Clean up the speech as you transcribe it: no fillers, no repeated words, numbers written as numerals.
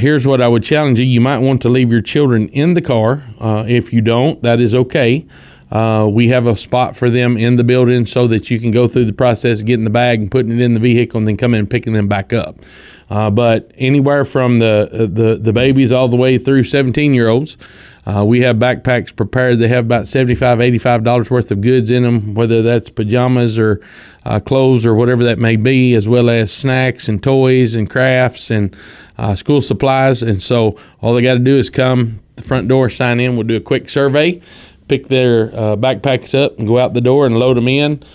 here's what I would challenge you. You might want to leave your children in the car. If you don't, that is okay. We have a spot for them in the building so that you can go through the process of getting the bag and putting it in the vehicle and then coming and picking them back up. But anywhere from the babies all the way through 17-year-olds, we have backpacks prepared. They have about $75, $85 worth of goods in them, whether that's pajamas or clothes or whatever that may be, as well as snacks and toys and crafts and school supplies. And so all they got to do is come to the front door, sign in. We'll do a quick survey, pick their backpacks up and go out the door and load them in.